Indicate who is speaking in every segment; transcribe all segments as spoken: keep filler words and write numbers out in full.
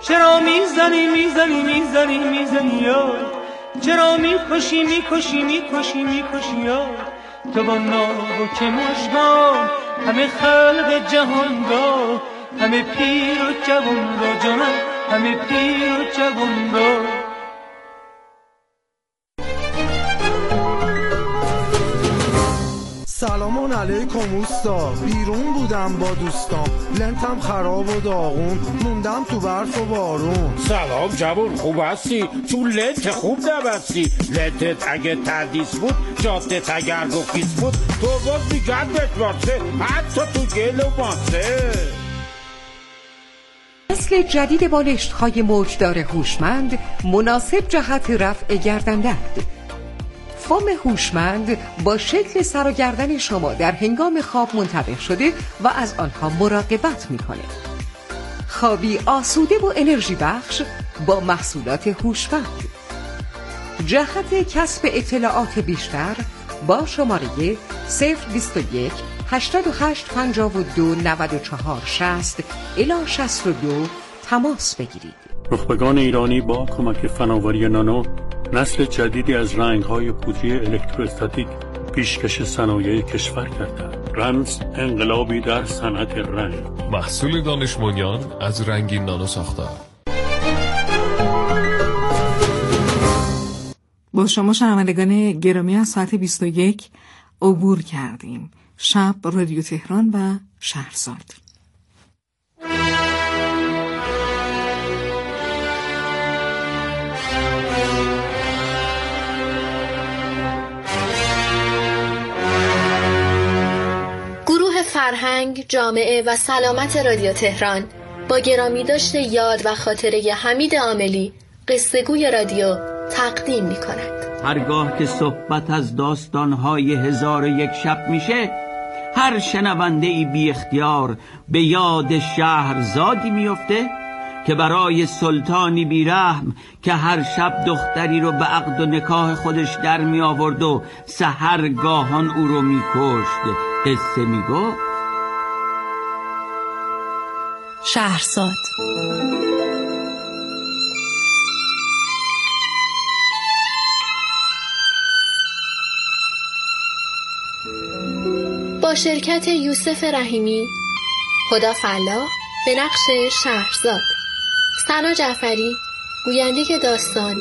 Speaker 1: چرا میزنی میزنی میزنی میزنی یار، چرا میکشی میکشی میکشی میکشی یار. تو با ناو که مژگان همه خلق جهان را، همه پیر و جوان را جانم، همه پیر و جوان را.
Speaker 2: سلامون علیکم اوستا، بیرون بودم با دوستام، لنتم خراب و داغون، موندم تو برف و بارون.
Speaker 3: سلام جوون، خوب هستی؟ چون لنت خوب نبستی. لنتت اگه تردیس بود، جادت اگر گفیس بود، تو باز میگن بتواسه، حتی تو گل و ماسه.
Speaker 4: نسل جدید بالشت‌های موجدار هوشمند مناسب جهت رفع گردن‌درد. فوم هوشمند با شکل سر و گردن شما در هنگام خواب منطبق شده و از آنها مراقبت میکنه. خوابی آسوده و انرژی بخش با محصولات هوشمند. جهت کسب اطلاعات بیشتر با شماره صفر بیست و یک هشتاد و هشت پنجاه و دو نود و چهار شصت الی شصت و دو تماس بگیرید.
Speaker 5: نخبگان ایرانی با کمک فناوری نانو نسل جدیدی از رنگ‌های پودری الکتروستاتیک پیشکش صنایع کشور کردند. رمز انقلابی در صنعت رنگ.
Speaker 6: محصول دانشمندان از رنگین نانو ساختار.
Speaker 7: با شما شنوندگان گرامی از ساعت بیست و یک عبور کردیم. شب رادیو تهران و شهرزاد.
Speaker 8: فرهنگ، جامعه و سلامت رادیو تهران با گرامی داشته یاد و خاطره حمید عاملی قصه‌گوی رادیو تقدیم می کند.
Speaker 9: هرگاه که صحبت از داستان‌های هزار و یک شب میشه، هر شنونده ای بی اختیار به یاد شهرزادی میفته که برای سلطانی بیرحم که هر شب دختری رو به عقد و نکاح خودش در می آورد و سحر گاهان او رو می کشت قصه می گفت.
Speaker 10: شهرزاد.
Speaker 8: با شرکت یوسف رحیمی، هدی فلاح به نقش شهرزاد، سنا جعفری گوینده داستان،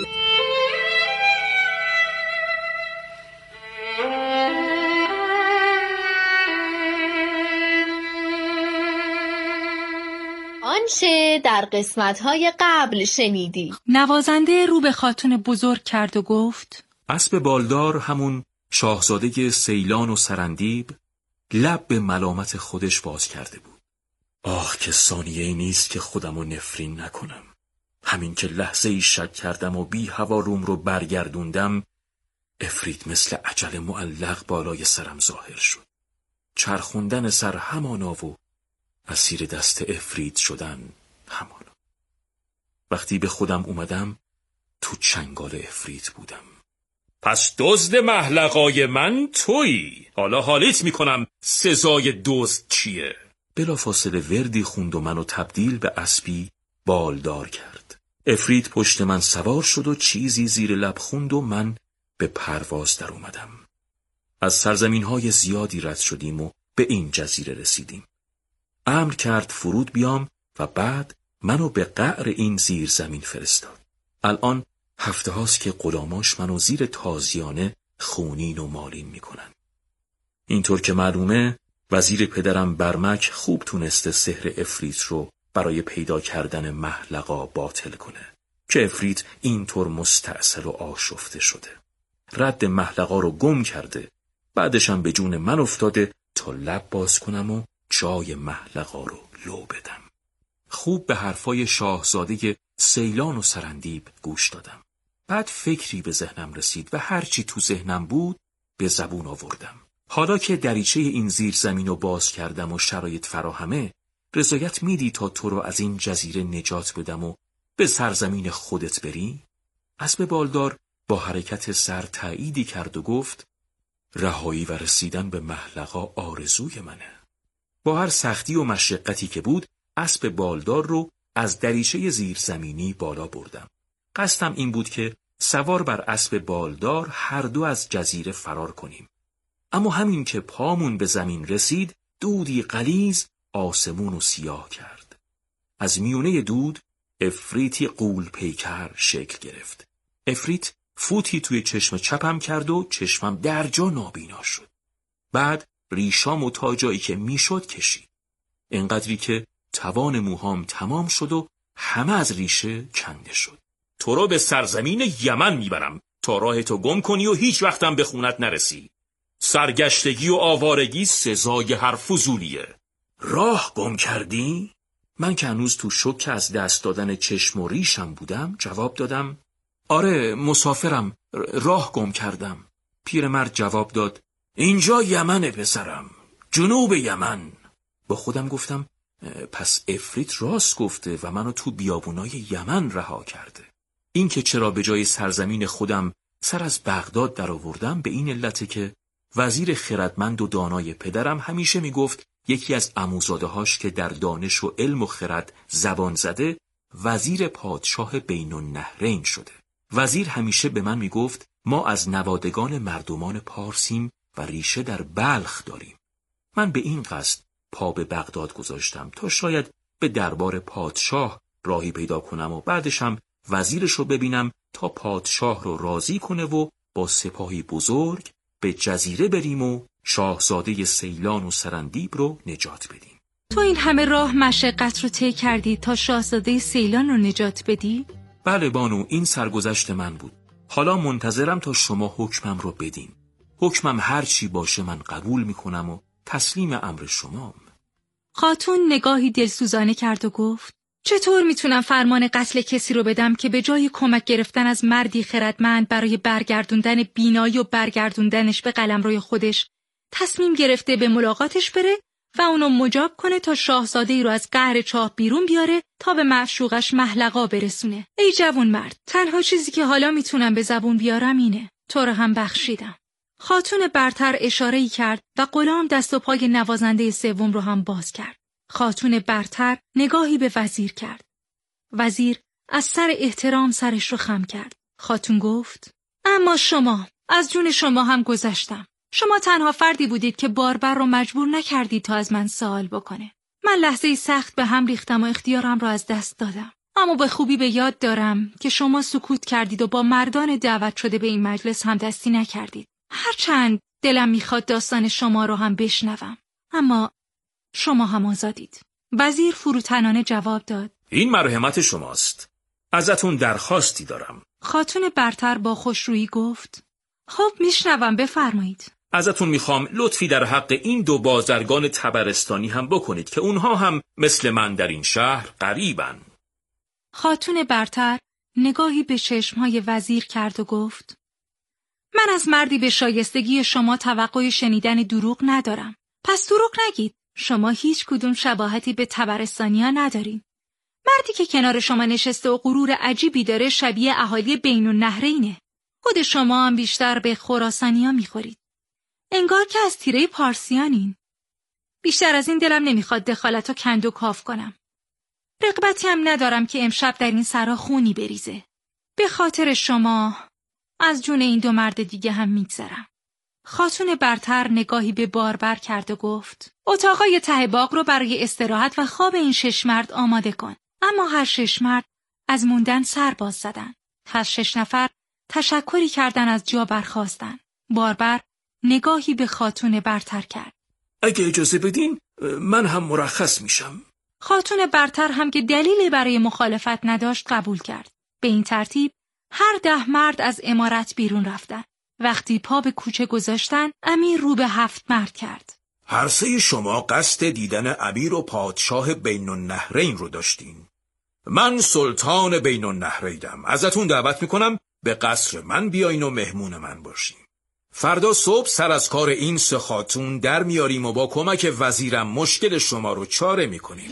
Speaker 8: آنچه در قسمت‌های قبل شنیدی.
Speaker 10: نوازنده رو به خاتون بزرگ کرد و گفت:
Speaker 11: اسب بالدار، همون شاهزاده سیلان و سرندیب، لب به ملامت خودش باز کرده بود. آه که ثانیه‌ای نیست که خودمو نفرین نکنم. همین که لحظه ای شک کردم و بی هوا روم رو برگردوندم، افرید مثل عجل معلق بالای سرم ظاهر شد. چرخوندن سر همانا و اسیر دست افرید شدن همانا. وقتی به خودم اومدم تو چنگال افرید بودم. پس دزد محلقای من تویی. حالا حالیت میکنم سزای دزد چیه؟ بلافاصله وردی خوند و منو تبدیل به اسبی بالدار کرد. افرید پشت من سوار شد و چیزی زیر لب خوند و من به پرواز در اومدم. از سرزمین‌های زیادی رد شدیم و به این جزیره رسیدیم. امر کرد فرود بیام و بعد منو به قعر این زیر زمین فرستاد. الان هفته هاست که غلاماش منو زیر تازیانه خونین و مالین میکنن. اینطور که معلومه وزیر پدرم برمک خوب تونسته سحر افریت رو برای پیدا کردن محلقا باطل کنه که افریت اینطور مستعسل و آشفته شده. رد محلقا رو گم کرده، بعدشم به جون من افتاده تا لب باز کنم و جای محلقا رو لو بدم. خوب به حرفای شاهزاده سیلان و سرندیب گوش دادم. بعد فکری به ذهنم رسید و هرچی تو ذهنم بود به زبون آوردم. حالا که دریچه این زیر زمین رو باز کردم و شرایط فراهمه، رضایت میدی تا تو رو از این جزیره نجات بدم و به سرزمین خودت بری؟ اسب بالدار با حرکت سر تأییدی کرد و گفت: رهایی و رسیدن به محلقا آرزوی منه. با هر سختی و مشقتی که بود، اسب بالدار رو از دریچه زیرزمینی بالا بردم. قصدم این بود که سوار بر اسب بالدار هر دو از جزیره فرار کنیم. اما همین که پامون به زمین رسید، دودی غلیظ آسمون رو سیاه کرد. از میونه دود افریتی غول پیکر شکل گرفت. افریت فوتی توی چشم چپم کرد و چشمم در جا نابینا شد. بعد ریشام و تا جایی که میشد کشید. انقدری که توان موهام تمام شد و همه از ریشه کنده شد. تو رو به سرزمین یمن میبرم تا راه تو گم کنی و هیچ وقتم به خونت نرسی. سرگشتگی و آوارگی سزای هر فضولیه. راه گم کردی؟ من که هنوز تو شوک از دست دادن چشم و ریشم بودم جواب دادم آره مسافرم، راه گم کردم. پیرمرد جواب داد اینجا یمنه پسرم، جنوب یمن. با خودم گفتم پس افریت راست گفته و منو تو بیابونای یمن رها کرده. این که چرا به جای سرزمین خودم سر از بغداد در آوردم به این علته که وزیر خردمند و دانای پدرم همیشه میگفت یکی از عموزاده‌هاش که در دانش و علم و خرد زبان زده وزیر پادشاه بین النهرین شده. وزیر همیشه به من میگفت ما از نوادگان مردمان پارسیم و ریشه در بلخ داریم. من به این قصد پا به بغداد گذاشتم تا شاید به دربار پادشاه راهی پیدا کنم و بعدشم وزیرش رو ببینم تا پادشاه رو راضی کنه و با سپاهی بزرگ به جزیره بریم و شاهزاده سیلان و سرندیب رو نجات بدیم.
Speaker 10: تو این همه راه مشقت رو طی کردی تا شاهزاده سیلان رو نجات بدی؟
Speaker 11: بله بانو، این سرگذشت من بود. حالا منتظرم تا شما حکمم رو بدین. حکمم هر چی باشه من قبول میکنم و تسلیم امر شمام.
Speaker 10: خاتون نگاهی دلسوزانه کرد و گفت چطور میتونم فرمان قتل کسی رو بدم که به جای کمک گرفتن از مردی خردمند برای برگردوندن بینایی و برگردوندنش به قلمروی خودش تصمیم گرفته به ملاقاتش بره و اونو مجاب کنه تا شاهزاده‌ای رو از قهر چاه بیرون بیاره تا به معشوقش محلقا برسونه. ای جوان مرد، تنها چیزی که حالا میتونم به زبون بیارم اینه. تو رو هم بخشیدم. خاتون برتر اشاره‌ای کرد و غلام دست و پای نوازنده سوم رو هم باز کرد. خاتون برتر نگاهی به وزیر کرد. وزیر از سر احترام سرش رو خم کرد. خاتون گفت اما شما، از جون شما هم گذشتم. شما تنها فردی بودید که باربر رو مجبور نکردید تا از من سوال بکنه. من لحظه‌ای سخت به هم ریختم و اختیارم رو از دست دادم. اما به خوبی به یاد دارم که شما سکوت کردید و با مردان دعوت شده به این مجلس همدستی نکردید. هرچند دلم میخواد داستان شما رو هم بشنوم، اما شما هم آزادید. وزیر فروتنانه جواب داد
Speaker 11: این مرحمت شماست. ازتون درخواستی دارم.
Speaker 10: خاتون برتر با خوشرویی گفت خب میشنوم، بفرمایید.
Speaker 11: ازتون میخوام لطفی در حق این دو بازرگان تبرستانی هم بکنید که اونها هم مثل من در این شهر غریبن.
Speaker 10: خاتون برتر نگاهی به چشمهای وزیر کرد و گفت من از مردی به شایستگی شما توقع شنیدن دروغ ندارم. پس دروغ نگید. شما هیچ کدوم شباهتی به تبرستانیا ندارین. مردی که کنار شما نشسته و غرور عجیبی داره شبیه اهالی بین النهرینه. خود شما هم بیشتر به خراسانیا میخورید. انگار که از تیره پارسیانین. بیشتر از این دلم نمیخواد دخالتو کند و کاف کنم. رغبتی هم ندارم که امشب در این سرا خونی بریزه. به خاطر شما از جون این دو مرد دیگه هم میگذرم. خاتون برتر نگاهی به باربر کرد و گفت اتاقای ته باغ رو برای استراحت و خواب این شش مرد آماده کن. اما هر شش مرد از موندن سر باز زدن. هر شش نفر تشکری کردن از جا برخاستن. باربر نگاهی به خاتون برتر کرد.
Speaker 11: اگه اجازه بدین من هم مرخص میشم.
Speaker 10: خاتون برتر هم که دلیلی برای مخالفت نداشت قبول کرد. به این ترتیب هر ده مرد از عمارت بیرون رفتن. وقتی پا به کوچه گذاشتن امیر رو به هفت مرد کرد.
Speaker 12: هر سه شما قصد دیدن امیر و پادشاه بین النهرین رو داشتین. من سلطان بین النهرینم. ازتون دعوت میکنم به قصر من بیاین و مهمون من باشین. فردا صبح سر از کار این سه خاتون در میاریم و با کمک وزیرم مشکل شما رو چاره میکنیم.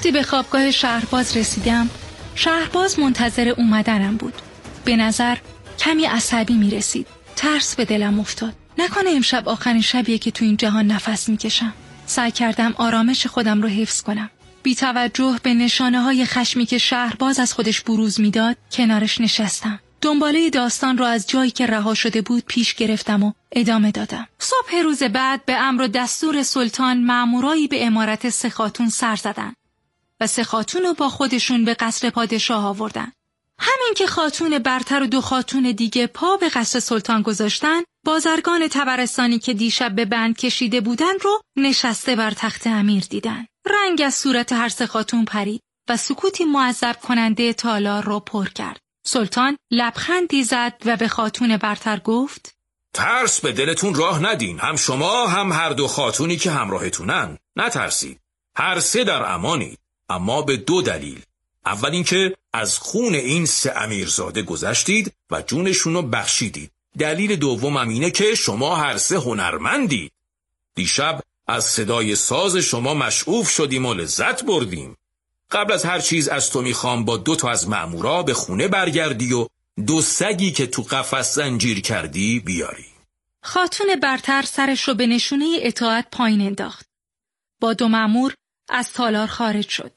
Speaker 10: وقتی به خوابگاه شهرباز رسیدم، شهرباز منتظر اومدنم بود. به نظر کمی عصبی می رسید. ترس به دلم افتاد. نکنه امشب آخرین شبیه که تو این جهان نفس می کشم. سعی کردم آرامش خودم رو حفظ کنم. بی توجه به نشانه های خشمی که شهرباز از خودش بروز می داد، کنارش نشستم. دنباله داستان رو از جایی که رها شده بود پیش گرفتم و ادامه دادم. صبح روز بعد به امر و دستور سلطان مامورایی به امارت سه خاتون سر زدن و سه خاتون رو با خودشون به قصر پادشاه آوردن. همین که خاتون برتر و دو خاتون دیگه پا به قصر سلطان گذاشتن، بازرگان طبرستانی که دیشب به بند کشیده بودن رو نشسته بر تخت امیر دیدن. رنگ از صورت هر سه خاتون پرید و سکوتی معذب کننده تالار رو پر کرد. سلطان لبخندی زد و به خاتون برتر گفت:
Speaker 12: ترس به دلتون راه ندین. هم شما هم هر دو خاتونی که همراهتونن نترسید. هر سه در امانید، اما به دو دلیل. اول اینکه از خون این سه امیرزاده گذشتید و جونشون رو بخشیدید. دلیل دوم هم اینه که شما هر سه هنرمندید. دیشب از صدای ساز شما مشعوف شدیم و لذت بردیم. قبل از هر چیز از تو میخوام با دو تا از مأمورا به خونه برگردی و دو سگی که تو قفس زنجیر کردی بیاری.
Speaker 10: خاتون برتر سرش رو به نشونه اطاعت پایین انداخت. با دو مأمور از تالار خارج شد.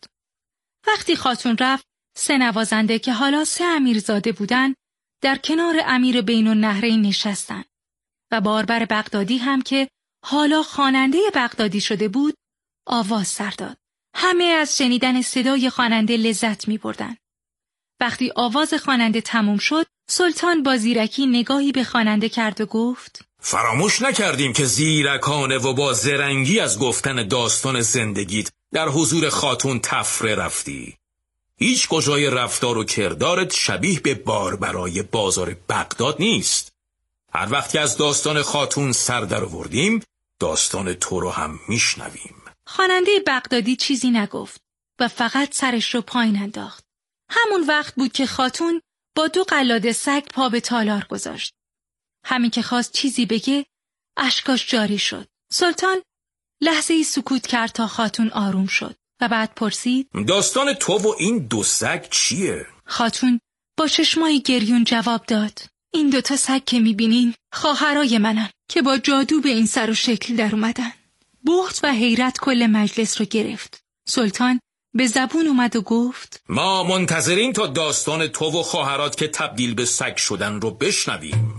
Speaker 10: وقتی خاتون رفت، سه نوازنده که حالا سه امیرزاده بودن در کنار امیر بین النهرین نشستن و باربر بغدادی هم که حالا خواننده بغدادی شده بود آواز سر داد. همه از شنیدن صدای خواننده لذت می بردن. وقتی آواز خواننده تموم شد، سلطان با زیرکی نگاهی به خواننده کرد و گفت:
Speaker 12: فراموش نکردیم که زیرکانه و با زرنگی از گفتن داستان زندگیت در حضور خاتون تفره رفتی. هیچ کجای رفتار و کردارت شبیه به باربرای بازار بغداد نیست. هر وقت که از داستان خاتون سر در آوردیم، داستان تو رو هم میشنویم.
Speaker 10: خواننده بغدادی چیزی نگفت و فقط سرش رو پایین انداخت. همون وقت بود که خاتون با دو قلاده سگ پا به تالار گذاشت. همین که خواست چیزی بگه، اشکاش جاری شد. سلطان لحظه‌ای سکوت کرد تا خاتون آروم شد و بعد پرسید:
Speaker 12: داستان تو و این دو سگ چیه؟
Speaker 10: خاتون با چشمای گریون جواب داد: این دوتا سگ که میبینین خواهرای منن که با جادو به این سر و شکل در اومدن. بهت و حیرت کل مجلس رو گرفت. سلطان به زبون اومد و گفت:
Speaker 12: ما منتظریم تا داستان تو و خواهرات که تبدیل به سگ شدن رو بشنویم.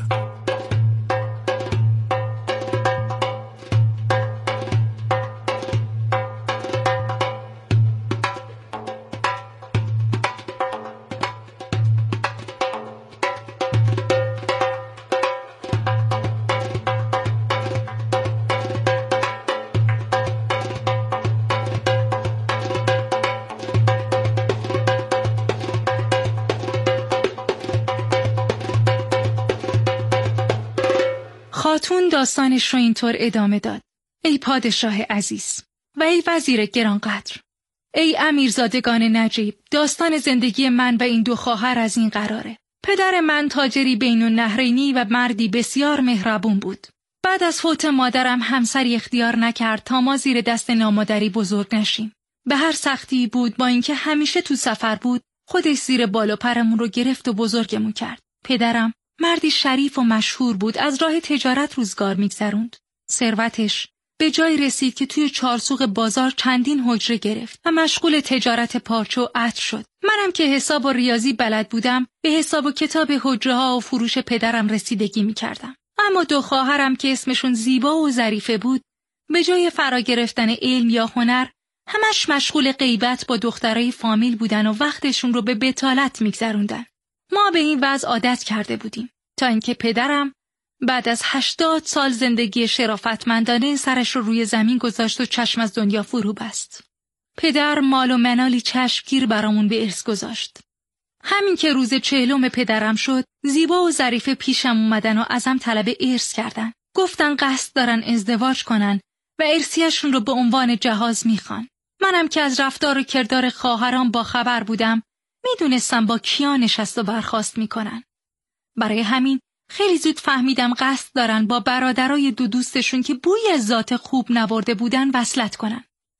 Speaker 10: خاتون داستانش رو اینطور ادامه داد: ای پادشاه عزیز و ای وزیر گرانقدر، ای امیرزادگان نجیب، داستان زندگی من و این دو خواهر از این قراره. پدر من تاجری بین النهرینی و مردی بسیار مهربون بود. بعد از فوت مادرم همسری اختیار نکرد تا ما زیر دست نامادری بزرگ نشیم. به هر سختی بود، با اینکه همیشه تو سفر بود، خودش زیر بال و پرمون رو گرفت و بزرگمون کرد. پدرم مردی شریف و مشهور بود، از راه تجارت روزگار میگذروند. ثروتش به جای رسید که توی چارسوق بازار چندین حجره گرفت و مشغول تجارت پارچه و عطر شد. منم که حساب و ریاضی بلد بودم، به حساب و کتاب حجره ها و فروش پدرم رسیدگی میکردم. اما دو خواهرم که اسمشون زیبا و ظریفه بود، به جای فرا گرفتن علم یا هنر، همش مشغول غیبت با دخترای فامیل بودن و وقتشون رو به بطالت میگذروندن. ما به این وضع عادت کرده بودیم تا اینکه پدرم بعد از هشتاد سال زندگی شرافتمندانه سرش رو روی زمین گذاشت و چشم از دنیا فرو بست. پدر مال و منالی چشمگیر برامون به ارث گذاشت. همین که روز چهلم پدرم شد، زیبا و ظریفه پیشم اومدن و ازم طلب ارث کردن. گفتن قصد دارن ازدواج کنن و ارثیه‌شون رو به عنوان جهاز میخوان. منم که از رفتار و کردار خواهرام با خبر بودم، میدونستم با کیا نشست و برخاست میکنن. برای همین خیلی زود فهمیدم قصد دارن با برادرای دو دوستشون که بوی از ذات خوب نبرده بودن وصلت کنن.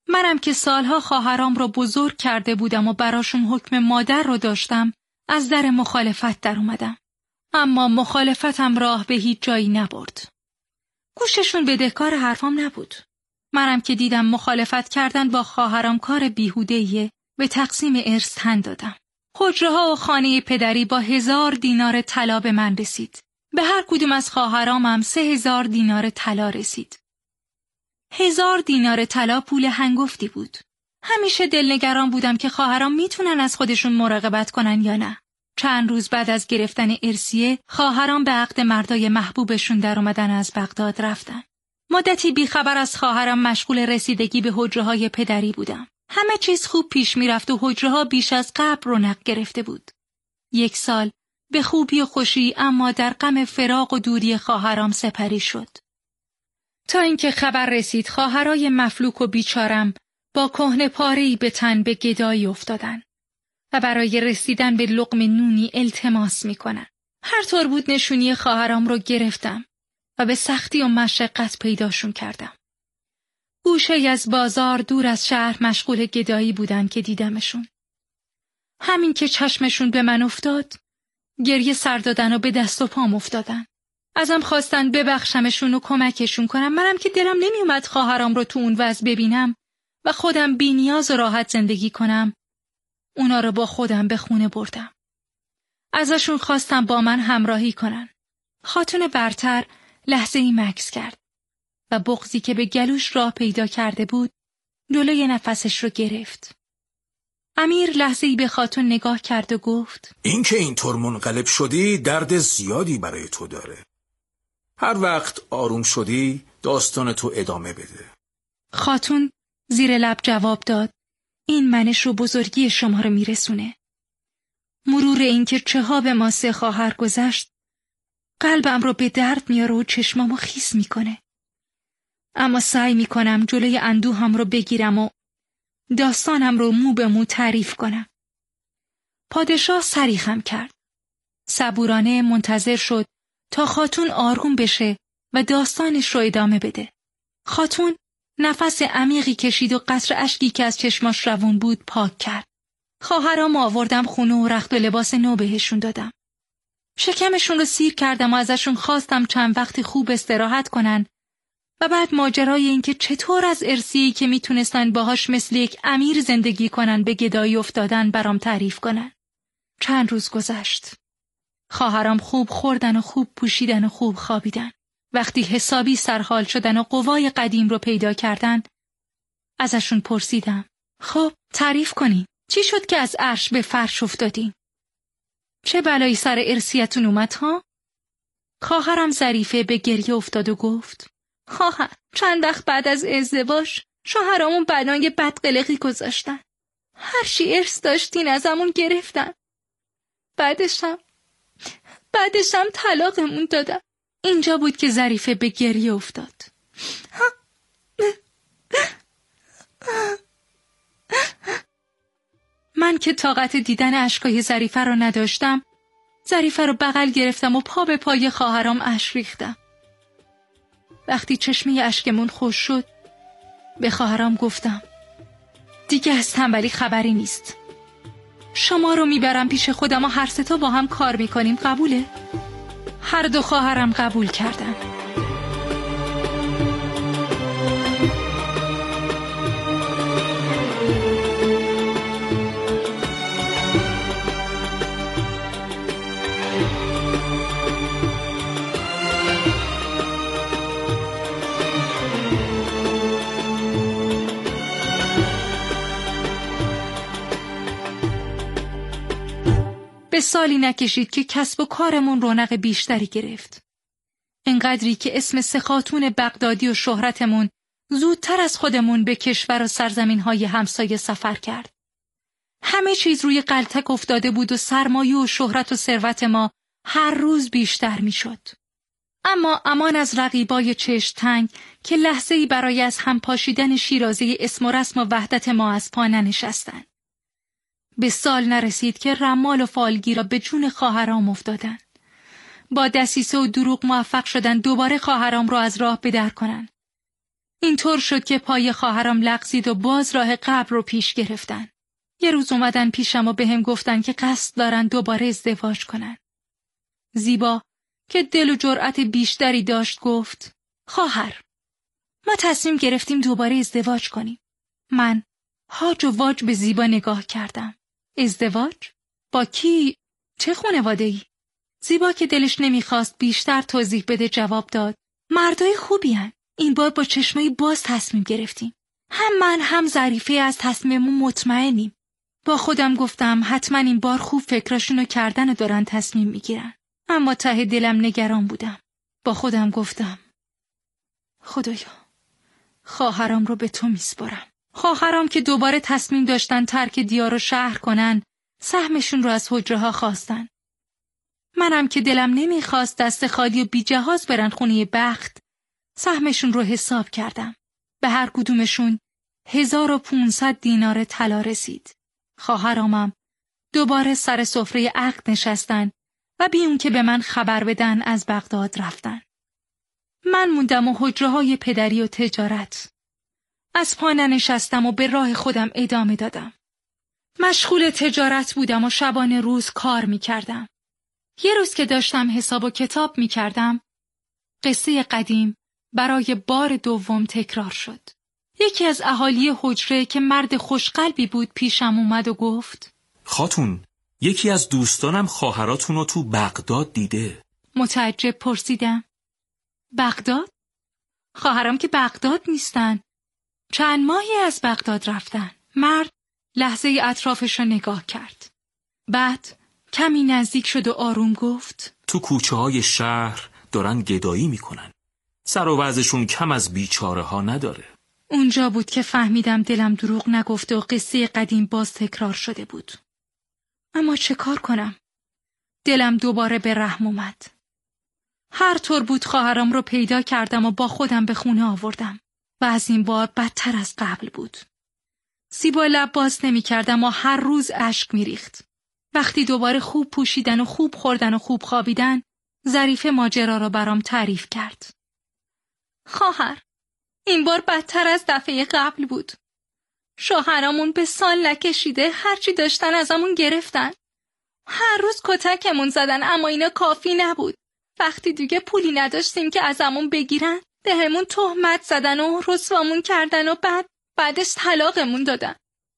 Speaker 10: منم که سالها خواهرام رو بزرگ کرده بودم و براشون حکم مادر رو داشتم، از در مخالفت در اومدم. اما مخالفتم راه به هیچ جایی نبرد. گوششون بدهکار حرفام نبود. منم که دیدم مخالفت کردن با خواهرام کار بیهوده‌ایه، به تقسیم ارث تن دادم. حجره‌ها و خانه پدری با هزار دینار طلا به من رسید. به هر کدوم از خواهرامم سه هزار دینار طلا رسید. هزار دینار طلا پول هنگفتی بود. همیشه دلنگران بودم که خواهرام میتونن از خودشون مراقبت کنن یا نه. چند روز بعد از گرفتن ارثیه، خواهرام به عقد مردای محبوبشون در اومدن از بغداد رفتن. مدتی بیخبر از خواهرام مشغول رسیدگی به حجره‌های پدری بودم. همه چیز خوب پیش میرفت و حجره‌ها بیش از قبل رونق گرفته بود. یک سال به خوبی و خوشی، اما در غم فراق و دوری خواهرام سپری شد. تا اینکه خبر رسید خواهرای مفلوک و بیچارم با کهنه پاره‌ای به تن به گدایی افتادن و برای رسیدن به لقمه نونی التماس میکنن. هر طور بود نشونی خواهرام رو گرفتم و به سختی و مشقت پیداشون کردم. گوشه از بازار دور از شهر مشغول گدایی بودن که دیدمشون. همین که چشمشون به من افتاد، گریه سر دادن و به دست و پام افتادن. ازم خواستن ببخشمشون و کمکشون کنم. منم که دلم نمی اومد خواهرام رو تو اون وضع ببینم و خودم بی نیاز و راحت زندگی کنم. اونا رو با خودم به خونه بردم. ازشون خواستم با من همراهی کنن. خاتون برتر لحظه ای مکث کرد و بغضی که به گلوش راه پیدا کرده بود جلوی نفسش رو گرفت. امیر لحظه ای به خاتون نگاه کرد و گفت:
Speaker 12: این که اینطور منقلب شدی درد زیادی برای تو داره. هر وقت آروم شدی داستان تو ادامه بده.
Speaker 10: خاتون زیر لب جواب داد: این منش رو بزرگی شما رو میرسونه. مرور این که چه ها به ما سه خواهر گذشت قلبم رو به درد میاره و چشمامو خیس میکنه. اما سعی میکنم جلوی اندوهم رو بگیرم و داستانم رو مو به مو تعریف کنم. پادشاه سری خم کرد. صبورانه منتظر شد تا خاتون آروم بشه و داستانش رو ادامه بده. خاتون نفس عمیقی کشید و قطره اشکی که از چشماش روون بود پاک کرد. خواهرام آوردم خونه و رخت و لباس نو بهشون دادم. شکمشون رو سیر کردم و ازشون خواستم چند وقتی خوب استراحت کنن و بعد ماجرای این که چطور از ارثیه‌ای که میتونستن باهاش مثل یک امیر زندگی کنن به گدایی افتادن برام تعریف کنن. چند روز گذشت. خواهرام خوب خوردن و خوب پوشیدن و خوب خوابیدن. وقتی حسابی سرحال شدن و قوای قدیم رو پیدا کردن، ازشون پرسیدم: خب تعریف کنین، چی شد که از عرش به فرش افتادین؟ چه بلایی سر ارثیتون اومد ها؟ خواهرم ظریفه به گریه افتاد و گفت: خواهر، چند وقت بعد از ازدواج شوهرامون بنای بدقلقی گذاشتن. هر چی ارث داشتین ازمون گرفتن. بعدشم بعدشم طلاقمون دادن. اینجا بود که ظریفه به گریه افتاد. من که طاقت دیدن اشکای ظریفه رو نداشتم، ظریفه رو بغل گرفتم و پا به پای خواهرام اشک ریختم. وقتی چشمه اشکمون خوش شد، به خواهرام گفتم: دیگه از تنبلی خبری نیست. شما رو میبرم پیش خودم و هر سه تا با هم کار میکنیم، قبوله؟ هر دو خواهرم قبول کردن. به سالی نکشید که کسب و کارمون رونق بیشتری گرفت. انقدری که اسم سه خاتون بغدادی و شهرتمون زودتر از خودمون به کشور و سرزمین‌های همسایه سفر کرد. همه چیز روی غلطک افتاده بود و سرمایه و شهرت و ثروت ما هر روز بیشتر می‌شد. اما امان از رقیبای چشم تنگ که لحظه‌ای برای از هم پاشیدن شیرازه اسم و رسم و وحدت ما از پا ننشستن. به سال نرسید که رمال و فالگیرا به جون خواهرام افتادن. با دسیسه و دروغ موفق شدن دوباره خواهرام را از راه بدر کنن. اینطور شد که پای خواهرام لغزید و باز راه قبل رو پیش گرفتن. یه روز اومدن پیشم و به هم گفتن که قصد دارن دوباره ازدواج کنن. زیبا که دل و جرأت بیشتری داشت گفت: خواهر، ما تصمیم گرفتیم دوباره ازدواج کنیم. من هاج و واج به زیبا نگاه کردم. ازدواج؟ با کی؟ چه خانواده‌ای؟ زیبا که دلش نمیخواست بیشتر توضیح بده جواب داد: مردای خوبی هن. این بار با چشمای باز تصمیم گرفتیم. هم من هم ظریفه از تصمیممون مطمئنیم. با خودم گفتم حتما این بار خوب فکراشونو کردن و دارن تصمیم میگیرن. اما ته دلم نگران بودم. با خودم گفتم خدایا، خواهرام رو به تو میسپارم. خواهرام که دوباره تصمیم داشتن ترک دیار و شهر کنن، سهمشون رو از حجره ها خواستن. منم که دلم نمیخواست دست خالی و بی جهاز برن خونه بخت، سهمشون رو حساب کردم. به هر کدومشون هزار و پونصد دینار طلا رسید. خواهرامم دوباره سر سفره عقد نشستن و بی اون که به من خبر بدن از بغداد رفتن. من موندم و حجره های پدری و تجارت. از پا ننشستم و به راه خودم ادامه دادم. مشغول تجارت بودم و شبانه روز کار می کردم. یه روز که داشتم حساب و کتاب می کردم، قصه قدیم برای بار دوم تکرار شد. یکی از اهالی حجره که مرد خوشقلبی بود پیشم اومد و گفت:
Speaker 11: خاتون، یکی از دوستانم خواهراتون رو تو بغداد دیده.
Speaker 10: متعجب پرسیدم: بغداد؟ خواهرام که بغداد نیستن. چند ماهی از بغداد رفتن. مرد لحظه اطرافش رو نگاه کرد. بعد کمی نزدیک شد و آروم گفت:
Speaker 11: تو کوچه های شهر دارن گدایی میکنن. سر و وضعشون کم از بیچاره ها نداره.
Speaker 10: اونجا بود که فهمیدم دلم دروغ نگفته و قصه قدیم باز تکرار شده بود. اما چه کار کنم؟ دلم دوباره به رحم اومد. هر طور بود خواهرام رو پیدا کردم و با خودم به خونه آوردم و از این بار بدتر از قبل بود. زیبا لب باز نمی کردم و هر روز اشک می ریخت. وقتی دوباره خوب پوشیدن و خوب خوردن و خوب خوابیدن، ظریف ماجرا را برام تعریف کرد. خواهر، این بار بدتر از دفعه قبل بود. شوهرامون به سال نکشیده هرچی داشتن ازمون گرفتن. هر روز کتکمون زدن اما اینا کافی نبود. وقتی دیگه پولی نداشتیم که ازمون بگیرن، بهمون تهمت زدن و رسوامون کردن و بعد بعدش طلاقمون دادن.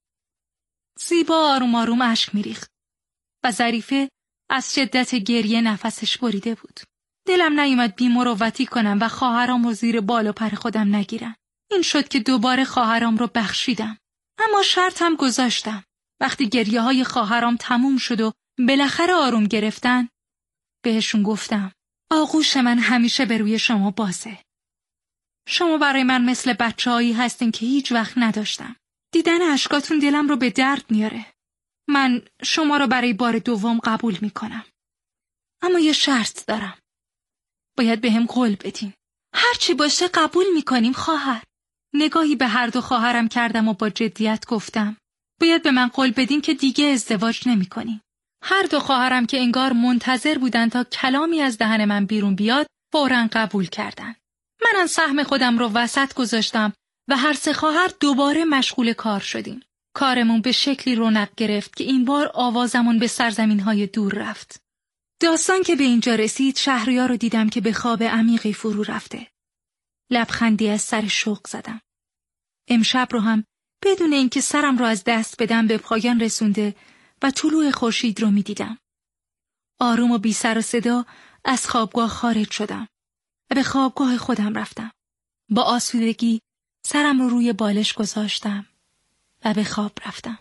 Speaker 10: زیبا آروم آروم اشک میریخت و ظریفه از شدت گریه نفسش بریده بود. دلم نیومد بی‌مروتی کنم و خواهرام رو زیر بال و پر خودم نگیرم. این شد که دوباره خواهرام رو بخشیدم. اما شرطم گذاشتم. وقتی گریه های خواهرام تموم شد و بالاخره آروم گرفتن، بهشون گفتم: آغوش من همیشه به روی شما بازه. شما برای من مثل بچه‌هایی هستین که هیچ وقت نداشتم. دیدن اشکاتون دلم رو به درد میاره. من شما رو برای بار دوم قبول میکنم. اما یه شرط دارم. باید به هم قول بدین. هرچی باشه قبول میکنیم خواهر. نگاهی به هر دو خواهرم کردم و با جدیت گفتم: باید به من قول بدین که دیگه ازدواج نمیکنیم. هر دو خواهرم که انگار منتظر بودن تا کلامی از دهن من بیرون بیاد، فوراً قبول کردن. من از سهم خودم رو وسط گذاشتم و هر سه خواهر دوباره مشغول کار شدیم. کارمون به شکلی رونق گرفت که این بار آوازمون به سرزمین‌های دور رفت. داستان که به اینجا رسید، شهریار رو دیدم که به خواب عمیقی فرو رفته. لبخندی از سر شوق زدم. امشب رو هم بدون اینکه سرم رو از دست بدم به پایان رسونده و طلوع خورشید رو می دیدم. آروم و بی سر و صدا از خوابگاه خارج شدم و به خوابگاه خودم رفتم. با آسودگی سرم رو روی بالش گذاشتم و به خواب رفتم.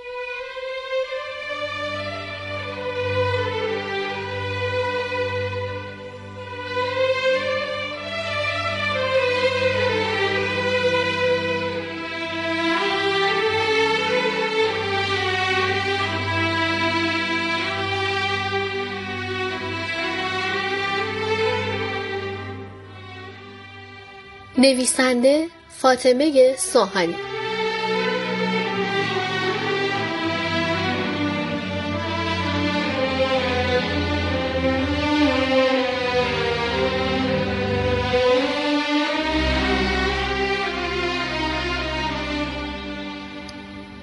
Speaker 8: نویسنده فاطمه سوهانی.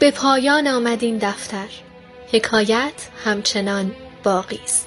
Speaker 8: به پایان آمد این دفتر. حکایت همچنان باقی است.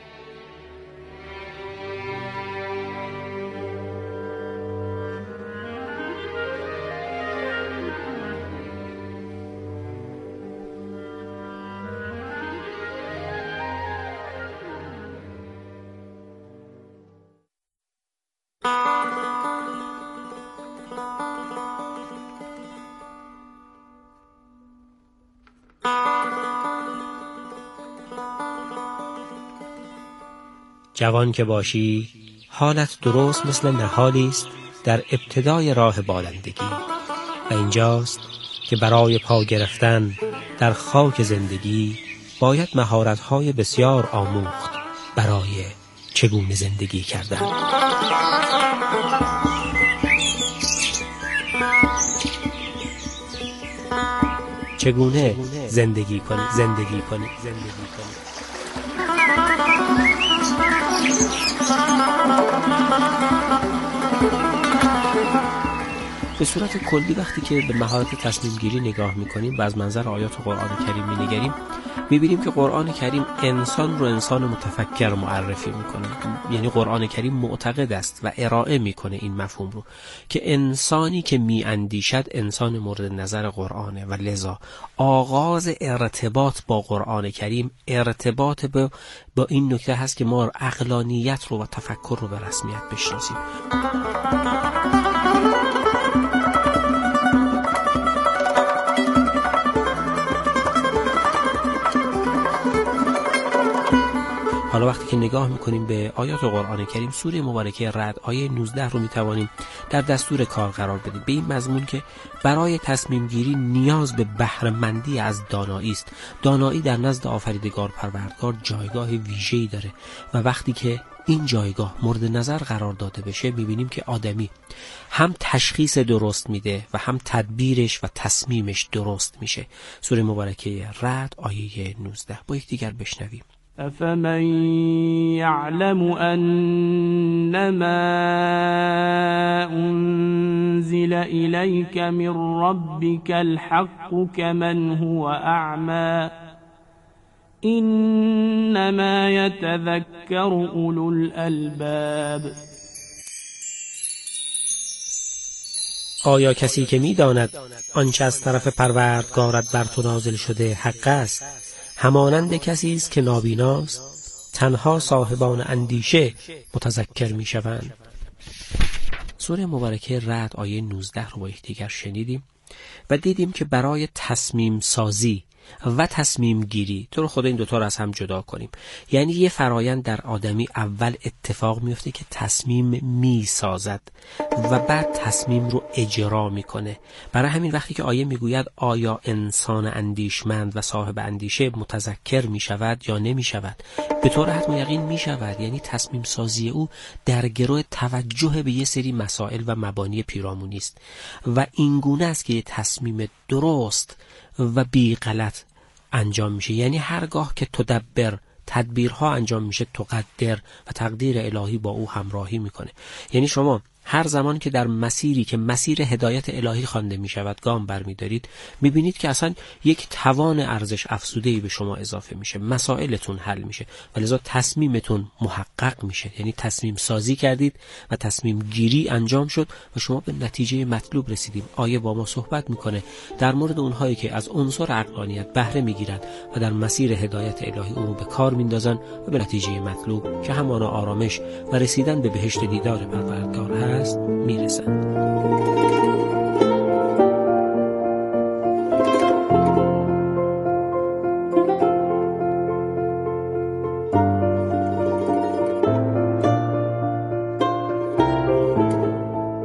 Speaker 13: جوان که باشی حالت درست مثل نهالی است در ابتدای راه بالندگی و اینجاست که برای پا گرفتن در خاک زندگی باید مهارت‌های بسیار آموخت برای چگونه زندگی کردن. چگونه زندگی کنی زندگی کنی زندگی کنی به صورت کلی وقتی که به مهارت تصمیم گیری نگاه میکنیم و از منظر آیات قرآن کریم مینگریم، میبینیم که قرآن کریم انسان رو انسان متفکر معرفی میکنه. یعنی قرآن کریم معتقد است و ارائه میکنه این مفهوم رو که انسانی که میاندیشد انسان مورد نظر قرآنه و لذا آغاز ارتباط با قرآن کریم ارتباط با, با این نکته هست که ما عقلانیت رو و تفکر رو به رسمیت بشناسیم. حالا وقتی که نگاه میکنیم به آیات قرآن کریم، سوره مبارکه رعد آیه نوزده رو میتوانیم در دستور کار قرار بدیم به این مضمون که برای تصمیم گیری نیاز به بهره‌مندی از دانایی است. دانایی در نزد آفریدگار پروردگار جایگاه ویژه‌ای داره و وقتی که این جایگاه مورد نظر قرار داده بشه میبینیم که آدمی هم تشخیص درست میده و هم تدبیرش و تصمیمش درست میشه. سوره مبارکه رعد آیه نوزده با یکدیگر بشنویم.
Speaker 14: أفمن يعلم أنما أنزل إليك من ربك الحق كمن هو أعمى إنما يتذكر أولو الألباب.
Speaker 13: آیا کسی که می داند آنچه از طرف پروردگارت بر تو نازل شده حق است همانند کسی است که نابیناست؟ تنها صاحبان اندیشه متذکر می شوند. سوره مبارکه رعد آیه نوزده رو با یکدیگر شنیدیم و دیدیم که برای تصمیم سازی و تصمیم گیری تو رو خدا این دوتا رو از هم جدا کنیم. یعنی یه فرایند در آدمی اول اتفاق میفته که تصمیم می سازد و بعد تصمیم رو اجرا میکنه. برای همین وقتی که آیه میگوید آیا انسان اندیشمند و صاحب اندیشه متذکر میشود یا نمیشود، به طور حتم و یقین میشود. یعنی تصمیم سازی او در گروه توجه به یه سری مسائل و مبانی پیرامونی است و این گونه است که یه تصمیم درست و بی غلط انجام میشه. یعنی هرگاه که تدبر تدبیرها انجام میشه تقدر و تقدیر الهی با او همراهی میکنه. یعنی شما هر زمان که در مسیری که مسیر هدایت الهی خوانده میشود گام برمیدارید میبینید که اصلا یک توان ارزش افزوده‌ای به شما اضافه میشه، مسائلتون حل میشه و لذا تصمیمتون محقق میشه. یعنی تصمیم سازی کردید و تصمیم گیری انجام شد و شما به نتیجه مطلوب رسیدیم. آیه با ما صحبت میکنه در مورد اونهایی که از عنصر عقلانیت بهره میگیرند و در مسیر هدایت الهی اون رو به کار میندازن و به نتیجه مطلوب که همان آرامش و رسیدن به بهشت دیدار پروردگار هست میرسند.